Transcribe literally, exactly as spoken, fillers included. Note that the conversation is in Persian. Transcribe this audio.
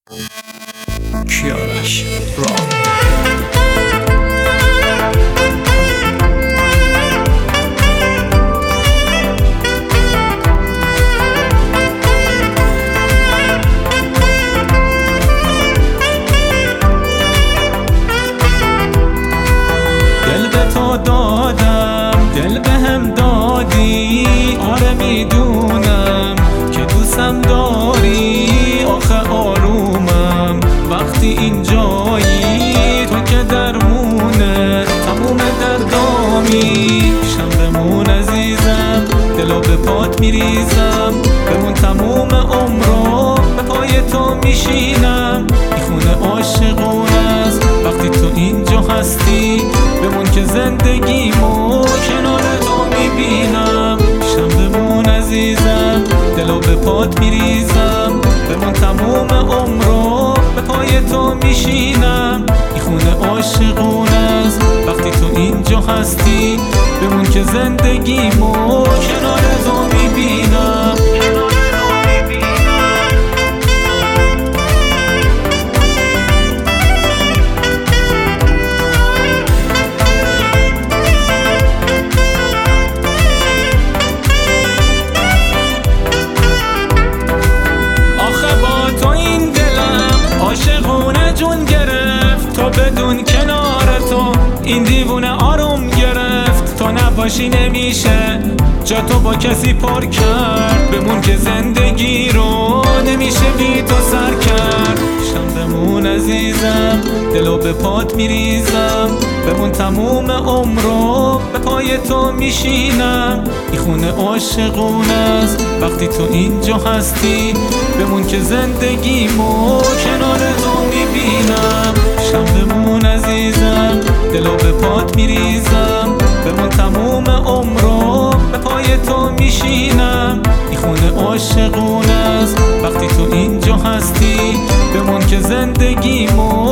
کیارش رام دادم دل بهم دادی، آره میدونم که دوستم داری. آخه آرومم وقتی اینجایی، تو که درمونه تموم دردامی. شم بمون عزیزم، دلو به پات میریزم، بمون تموم عمرو به پای تو میشینم. این خونه عاشقونه است وقتی تو اینجا هستی، بمون که زندگیمو کنار تو میبینم. شم بمون عزیزم، دلو به پات میریزم، بمون تموم عمرو به پای تو میشینم. این خونه عاشقونه است وقتی تو اینجا هستی، بمون که زندگیمو کنار تو میبینم. عاشقونه جون گرفت تو بدون کنار تو، این دیوونه آروم گرفت. تو نباشی نمیشه جا تو با کسی پر کرد، بمون که زندگی رو نمیشه بی تو سر کرد. شم بمون عزیزم، دلو به پات میریزم، بمون تموم عمرو به پای تو میشینم. این خونه عاشقونه است وقتی تو اینجا هستی، بمون که زندگیمو کنار تو میبینم. شم بمون عزیزم، دلو به پات میریزم، بمون تموم عمرو به پای تو میشینم. این خونه عاشقونه است وقتی تو اینجا هستی، بمون که زندگیمو